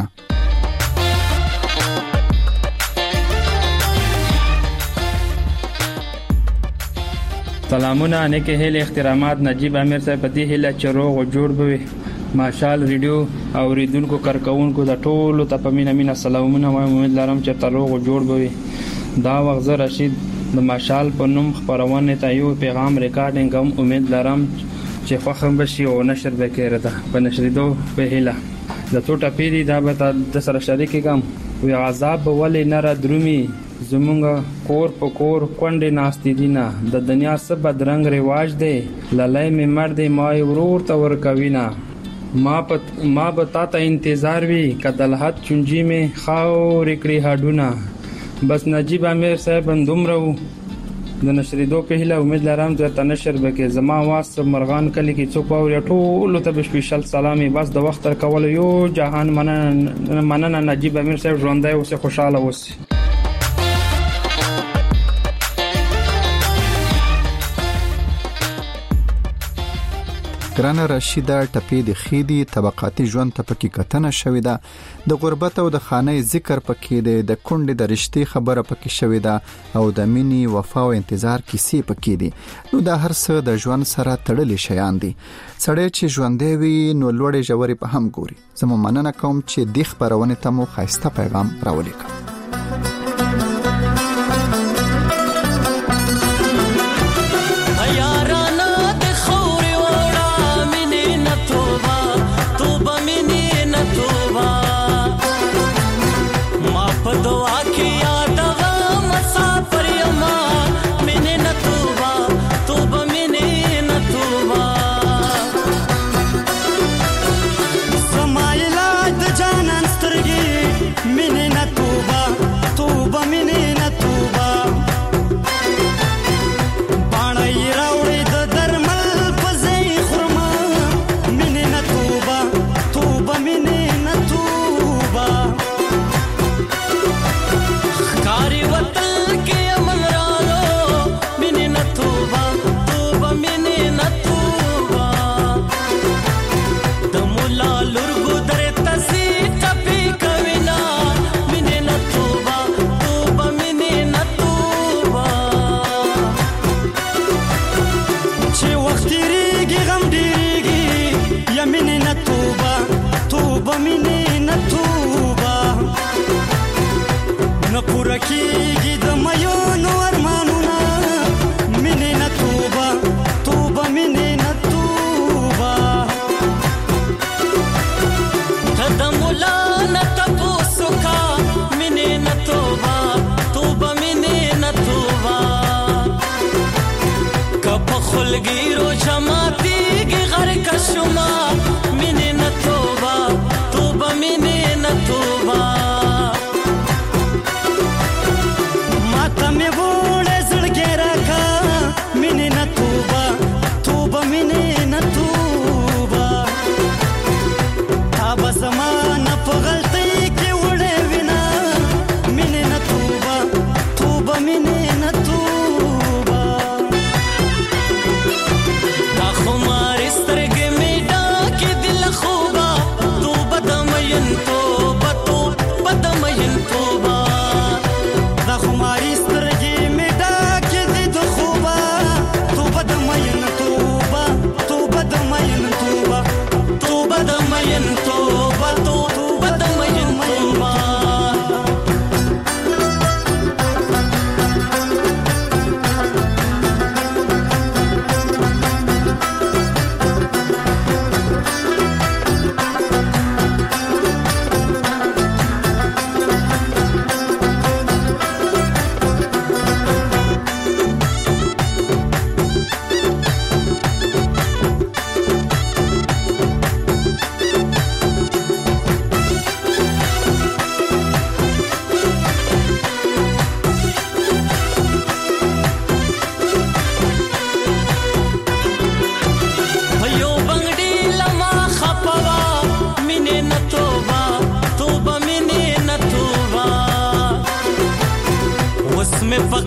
Speaker 16: سلامونه نیکه هیله احترامات نجیب امیر صاحب په دې هیله چې روغ او جوړ به ماشال ریډیو او ریډونکو کارکونکو د ټولو ته په مینه سلامونه وایم. امید لرم چې تروغ او جوړ به دا وخت زه رشید د ماشال په نوم خبرونه ته یو پیغام ریکارډینګ کوم. امید لرم چې خوښم بشي او نشر به کېره ده په نشریدو په هیله د ټوټه پیری دا به د سره شریک کوم. وی عذاب ولې نه را درومي زمونږ کور په کور کونډې ناستې دي نه، د دنیا څه بدرنګ رواج دی، للی مې مرد ما ورور ته ورکوي نه، ما به تا ته انتظار وي که دلحت چونجي مې خاورې کړي هډونه. بس نجیب امیر صاحب دومره و د نشریدو په هیله. امید لرم چې ته نشر بکې. زما واس مرغان کلی کې څوک واوري ټولو ته سپیشل سلامي. بس د وخت تر کول یو جهان مننه نجیب امیر صاحب ژوندی اوسې، خوشاله اوسې.
Speaker 6: ګرانه رشیده ټپي د خېدي طبقاتي ژوند ته پکې کتنه شوې ده، د غربت او د خانه ذکر پکې ده، د کونډې د رشتې خبره پکې شوې ده او د مینې وفا او انتظار کیسې پکې دي. نو دا هر څه د ژوند سره تړلي شیان دي. سړی چې ژوندې وي نو لوړې ژورې په هم ګوري. زموږ مننه کوم چې د خبرونه ته مو خاصه پیغام راولېږه.
Speaker 17: خلګیرو جماعتي غر کشما مینه نه توبه توبه مینه نه توبه ماته مې وړه زړګی راکا مینه نه توبه توبه مینه نه توبه تا به زمانه په غلطۍ کې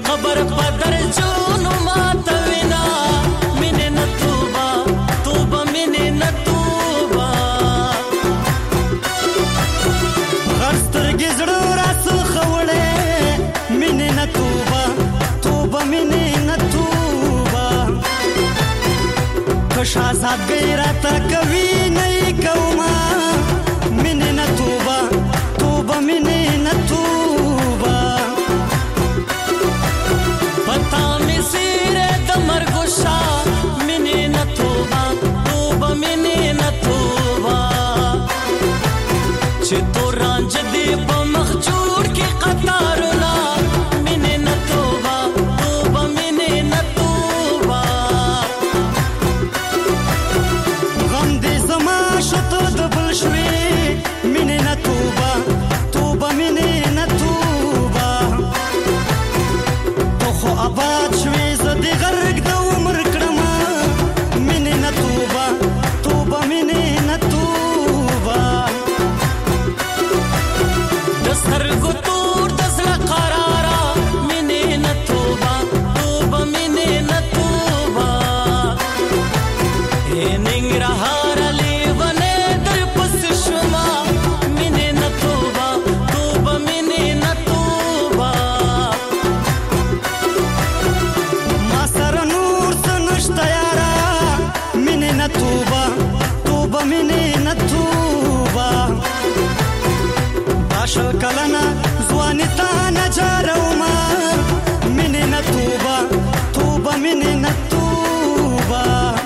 Speaker 17: خبر پدر جونو ماتوینا مینه نتوبا توبا مینه نتوبا غرستر گزړو راسو خوړې مینه نتوبا توبا مینه نتوبا کش آزاد غیرت کوي نه کوما مینه نتوبا توبا مینه نتوبا پتا می سیره د مرګوشا مینه نتوبا توبا مینه نتوبا چې تو رانج دی په مخ جوړ کې قطارنا مینه نتوبا توبا مینه نتوبا غم دې زما شته د بل شوي مینه نتوبا توبا مینه نتوبا تو خو آباد شوي زدي غرق د عمر کړم مینه نتوبا توبا مینه نتوبا دسترګو تور د زړه قرارا مینه نتوبا توبا مینه نتوبا ننګرهار لیونه در پس شما مینه نتوبا توبا مینه نتوبا ما سره نور سنشت یارا مینه نتوبا توبا مینه نتوبا باشل کلنا ځواني تا نجاروما مینه نتوبا توبا مینه نتوبا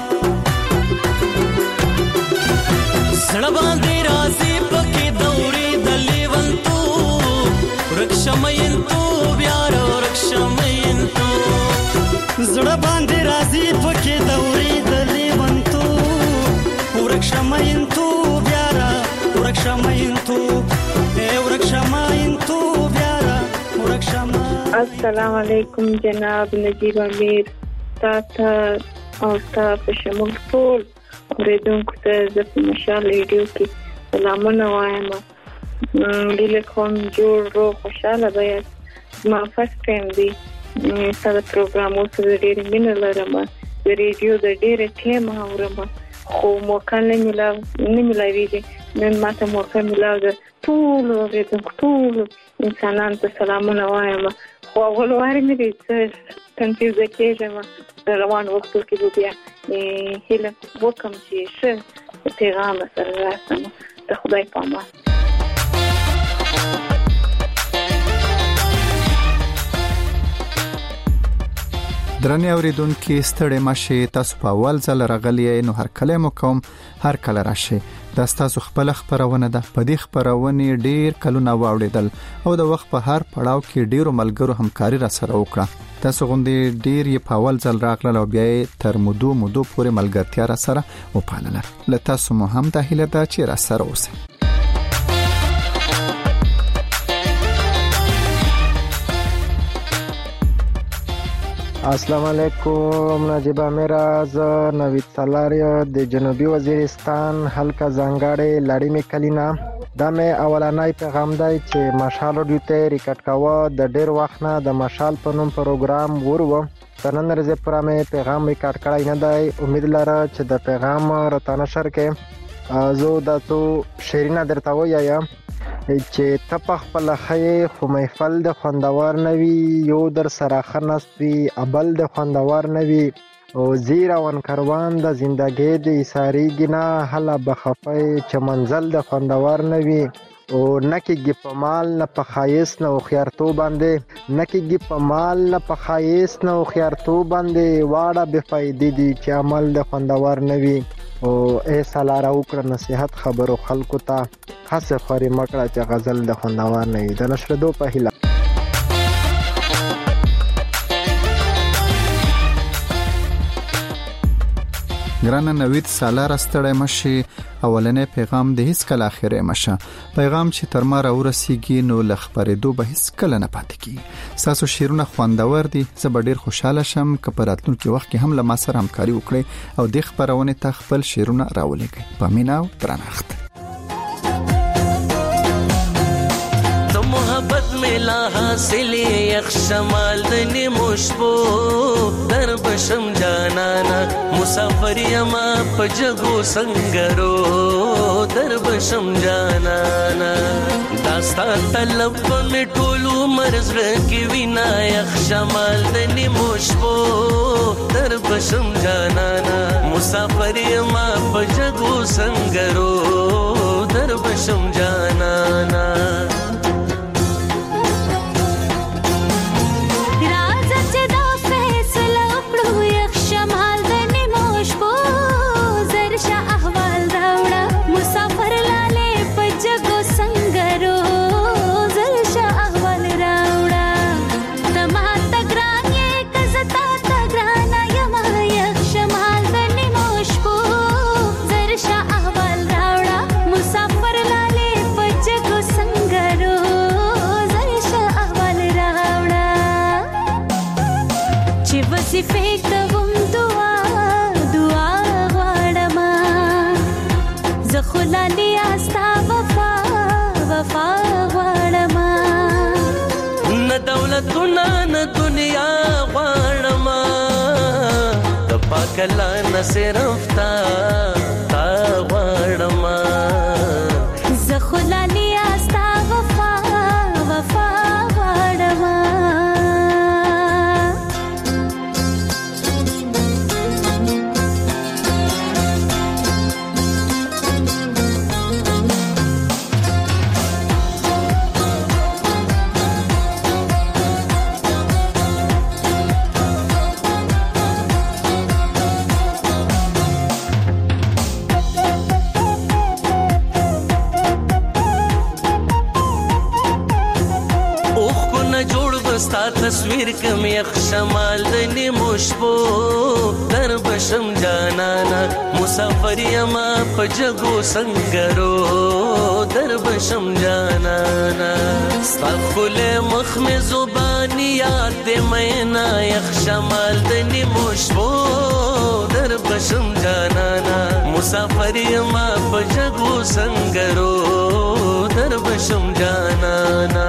Speaker 17: زړه باندې راځي پکې دوري د لیونتو ورکشمینتو بیار ورکشمینتو زړه باندې راځي پکې دوري د لیونتو ورکشمینتو بیار ورکشمینتو ورکشمینتو بیار ورکشمینتو.
Speaker 15: السلام علیکم جناب نجیب امیر تاسو او تاسو شمول ټول اوریدونکو ته د مشال ریډیو کې سلامونه وایم. ډیره کوم جوړ رو خوشاله بیاست. ما فرست ټایم دی ستاسو پروګرام اوسه ډیره مینه لرم. د ریډیو د ډیره ټیم اورم خو موقع نه ملاویږي. نن ماته موقع ملاو ده ټول اوریدونکو ټول انسانانو ته سلامونه وایم. خو اول واره مې دې کنفیوز کېږم روان وختو کې بیا هیله وکم چې ښه پیغام سره راسم. د خدای په امان.
Speaker 6: درنې اوریدونکو ستړي مشه تاسو په اول ځل راغلی نو هر کله مو کوم هر کله راشي دا تاسو خپل خبرونه ده. په دې خبرونه ډیر کلونه واوړیدل او د وخت په هر پړاو کې ډیرو ملګرو همکاري را سره وکړه. تاسو غوندي ډیر یې په اول ځل راغله او بیا تر مودو پورې ملګرتیا را سره وپالله. له تاسو مو هم ته هیله ده چې را سره اوسئ.
Speaker 18: السلام علیکم. نجیب امیر از نوید سالاری د جنوبي وزیرستان حلقه زنګاړې لړۍ می کلینا دا مې اولنۍ پیغام دی چې مشال رادیو ته ریکارډ کاوه. د ډیر وخت نه د مشال په نوم پروګرام ورو تر نن ورځې پورې مې پیغام ریکارډ کړی نه دی. امید لرم چې د پیغام راتنه شر کې زه د تو شیرینه درته وایم چې ته په خپل خې خو محفل د خوندور نوي یو در سره خنستوي ابل د خوندور نوي او زیرا ون کاروان د زندګۍ د ایساری گنا هله بخفای چې منزل د خوندور نوي او نکیږي په مال نه په خایس نه او خيارتو باندې نکیږي په مال نه په خایس نه او خيارتو باندې واړه به فائدې دي چې عمل د خوندور نوي او ای سالاره وکړه نصيحت خبرو خلکو ته خاصه خوري مکړه چې غزل د خوندور نوي د نشردو په هیله.
Speaker 6: ګرانه نوید سالار ستړی مشي. اولنې پیغام د هیڅ کله اخیره مشه پیغام چې تر ما را ورسیږي نو لخبرېدو به هیڅ کله نه پاتې کی. تاسو شیرونه خوندور دي. زه به ډیر خوشاله شم که په راتلونکي وخت کې هم له ما سره همکاري وکړي او د خبرونه ته خپل شیرونه راولېږي. په مینا او درنښت.
Speaker 17: د محبت
Speaker 19: ملا حاصل یخ شمال د نیمو شپو در بشم جانانا مسافر یما پجگو سنگرو در بشم جانانا داستا طلب می ټولو مرز رکی وینا یخ شمال د نیمو شپو در بشم جانانا مسافر یما پجگو سنگرو در بشم جانانا کلا نه صرف تا غړما
Speaker 9: زخلالي استا وفا غړما
Speaker 19: تصویر کم یخ شمال د نیمو شپو در بشم جانانا مسافر یما پجگو سنگرو در بشم جانانا ستا خل مخ میں زبانی یاد دے مینا یخ شمال د نیمو شپو در بشم جانانا مسافر یما پجگو سنگرو در بشم جانانا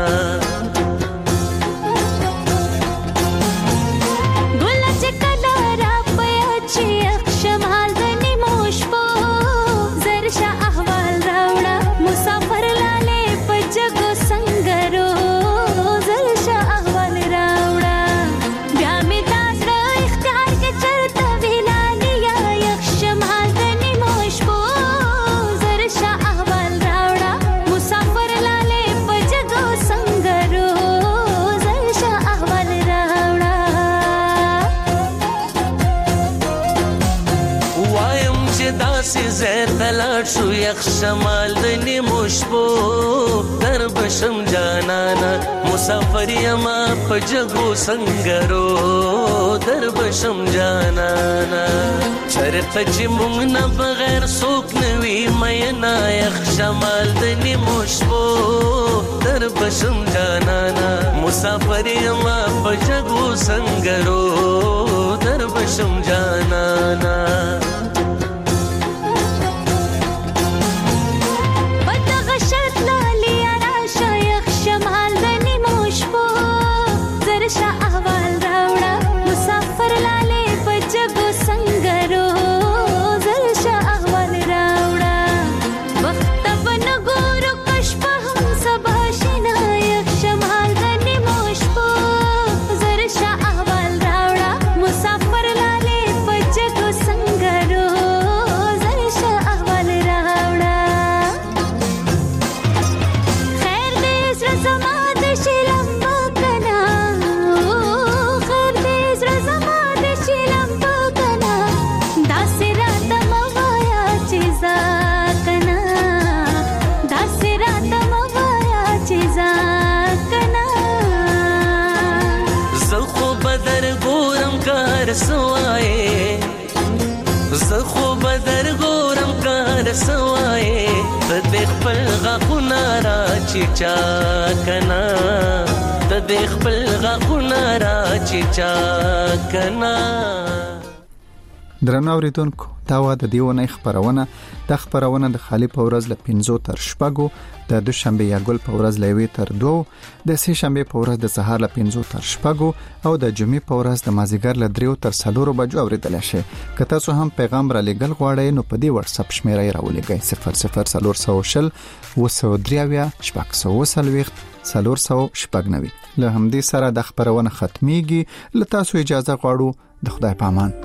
Speaker 19: شو یخ شمال د نیمو شپو در بشم جانانا مسافر یما پجگو سنگرو در بشم جانانا چرته چې مونږ نه بغیر څوک نوي مینا یخ شمال د نیمو شپو در بشم جانانا مسافر یما پجگو سنگرو در بشم جانانا زخو بدر ګورم کار سوای د خپل غخونه را چچا کنا د خپل غخونه را چچا کنا
Speaker 6: درنو اوریدونکو دا و د دیونه خبرونه د خبرونه د خالی په ورځ ل 5 تر شپږو د دوشنبه یا ګل په ورځ ل 1 تر 2 د سه شنبه په ورځ د سهار ل 5 تر شپږو او د جمعې په ورځ د مازیګر ل 3 تر 4 بجو اوریدل شي که تاسو هم پیغام را لګل غواړئ نو په دې واتس اپ شمیره راولګئ 0040 وسودریاویا شپږ وسلويخت 390 له همدې سره د خبرونه ختميږي ل تاسو اجازه غواړو د خدای پامان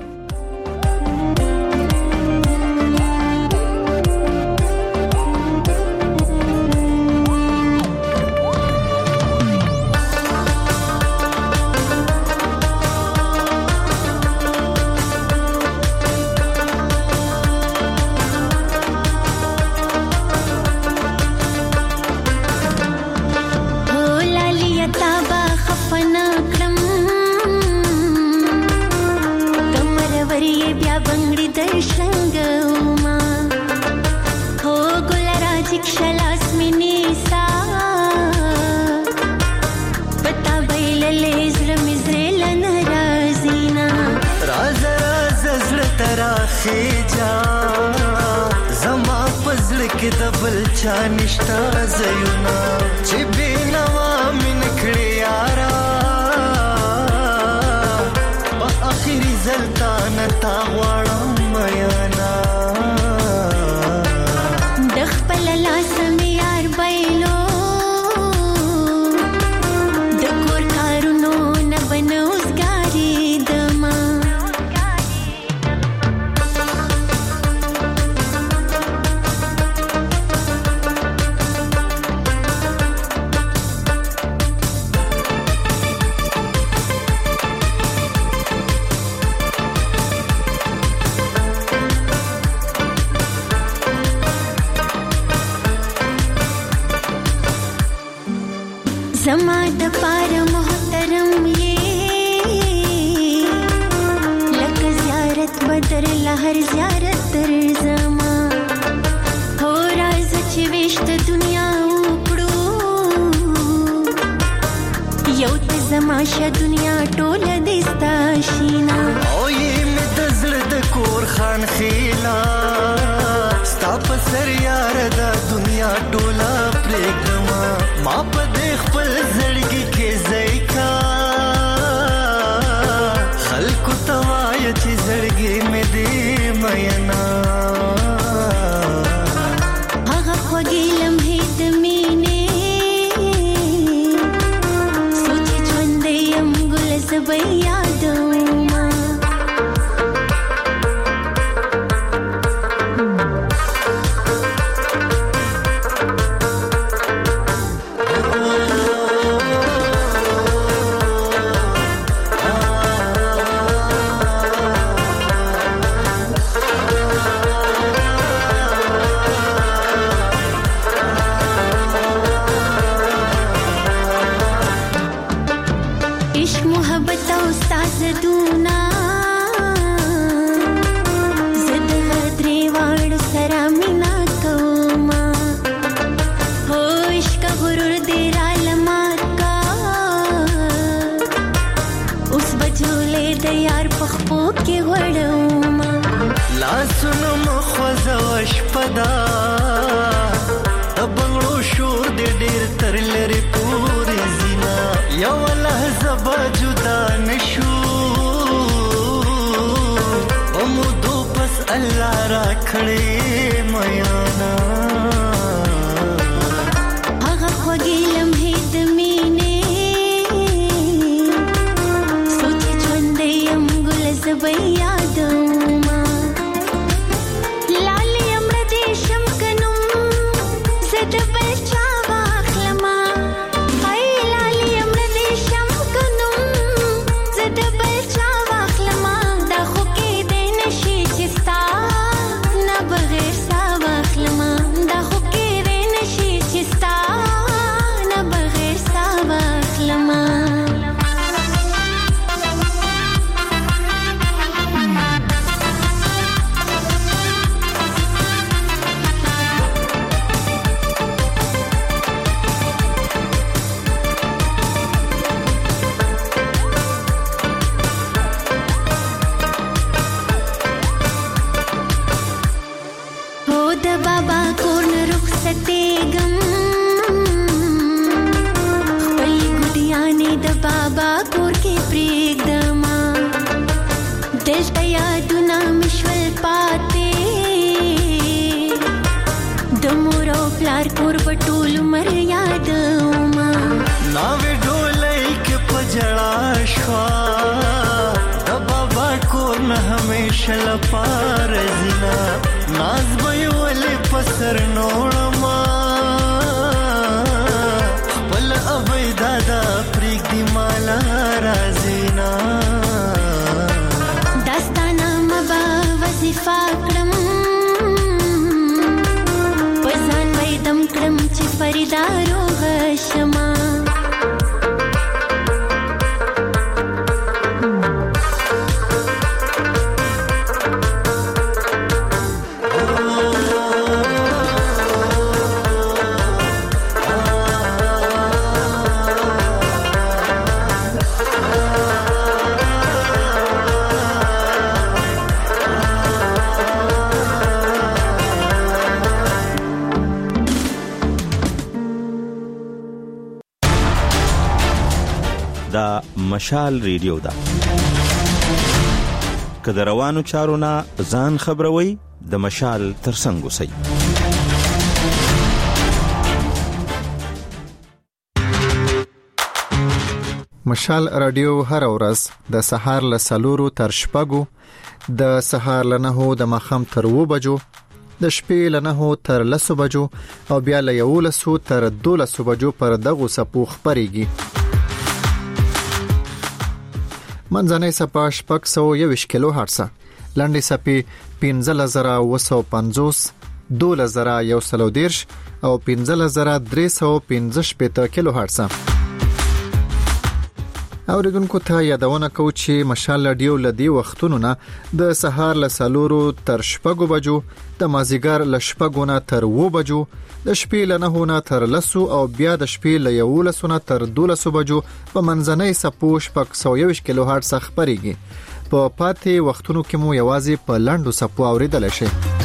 Speaker 9: بغیر
Speaker 17: شل پار زینا ناز به ول پسر نوړما ول ابي دادا پریک دی مالا رازینا
Speaker 9: داستانا مبا وظیفه کړم پسان وېدم کړم چې فریدارو غشما
Speaker 20: دا مشال ریډیو ده که د روانو چارو نه ځان خبروي د مشال ترڅنګ اوسئ.
Speaker 6: مشال رادیو هر ورځ د سهار له 4 تر 6 د سهار له 9 د ماخام تر 2 بجو د شپې له 9 تر 10 بجو او بیا له 11 تر 12 بجو پر دغه سپو خبريږي. منځنۍ سپا 621 کیلو هرتز، لنډې سپې 15950، 12110 او 15315 کیلو هرتز. اوریدونکو ته یادونه کوم چې مشال رادیو لدی وختونو نه د سهار له 4 تر 6 بجو، د مازیګر له 6 نه تر 2 بجو، د شپې له 9 نه تر 10 او بیا د شپې له 11 نه تر 12 بجو په منځنۍ سپو 621 کیلو هرتز خبريږي. په پاتې وختونو کې مو یوازې په لاندو سپو اوریدل شي.